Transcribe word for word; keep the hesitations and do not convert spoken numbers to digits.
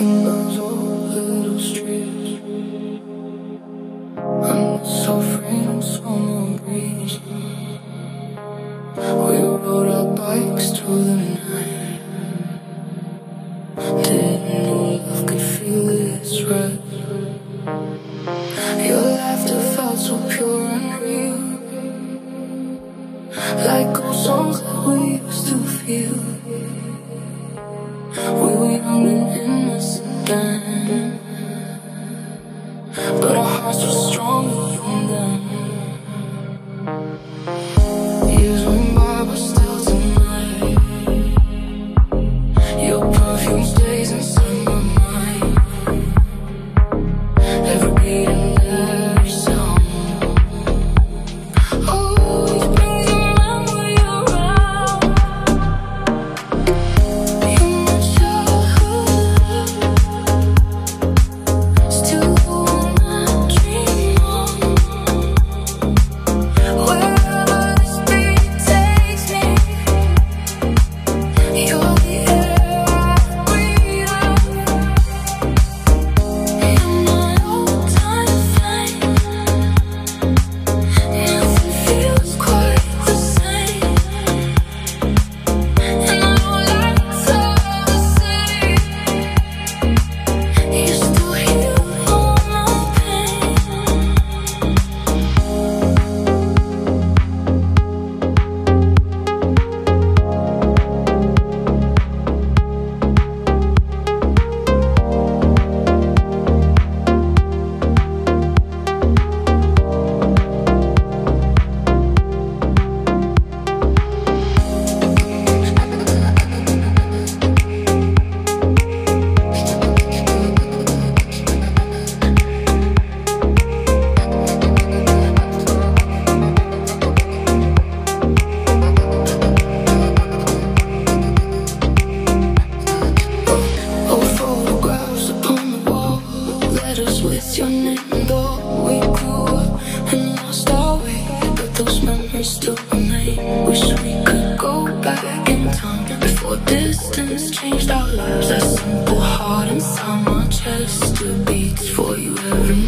in those old little streets, under the soft rain and summer breeze. We rode our bikes through the night, didn't know love could feel its right. Your laughter felt so pure and real, like old songs that we used to feel. We were young and innocent then, but our hearts were stronger from then. Years went by, but still tonight, your perfume stays inside my mind. Every beat and every sound always brings a memory around. You're my childhood, still the one I dream of. Wherever this beat takes me, you're the air I breathe up. You're my old-time flame, nothing feels quite the same. And the lights of the city, you still heal all my pain. Old photographs upon the wall, letters with your name, though we grew up and lost our way, but those memories still remain. Wish we could go back in time before distance changed our lives. That simple heart inside my chest still beats for you every